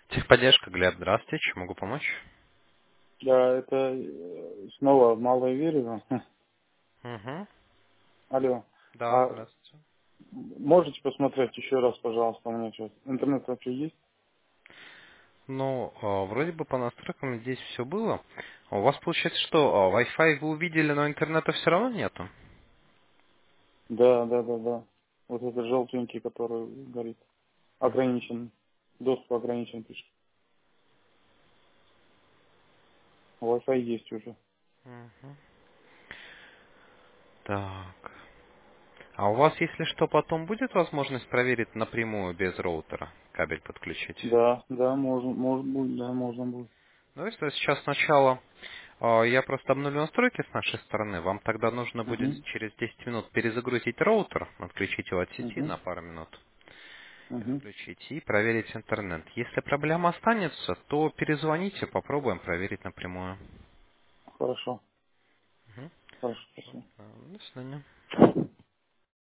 Техподдержка, Глеб, здравствуйте, чем могу помочь? Да, это снова Малое Верево. Угу. Алло. Да, А здравствуйте. можете посмотреть еще раз, пожалуйста, у меня сейчас интернет вообще есть? Ну, вроде бы по настройкам здесь все было. А у вас получается что, Wi-Fi вы увидели, но интернета все равно нету? Да, да, да, да. Вот этот желтенький, который горит. Ограничен. Доступ ограничен, пишет. Wi-Fi есть уже. Мгм. Так. А у вас, если что, потом будет возможность проверить напрямую без роутера, кабель подключить? Да, да, можно, может быть, да, можно будет. Ну, если сейчас сначала я просто обновлю настройки с нашей стороны, вам тогда нужно будет Угу, через 10 минут перезагрузить роутер, отключить его от сети угу, на пару минут. угу. Включить и проверить интернет. Если проблема останется, то перезвоните, попробуем проверить напрямую. Хорошо, Мгм. хорошо, Всё. спасибо. До свидания.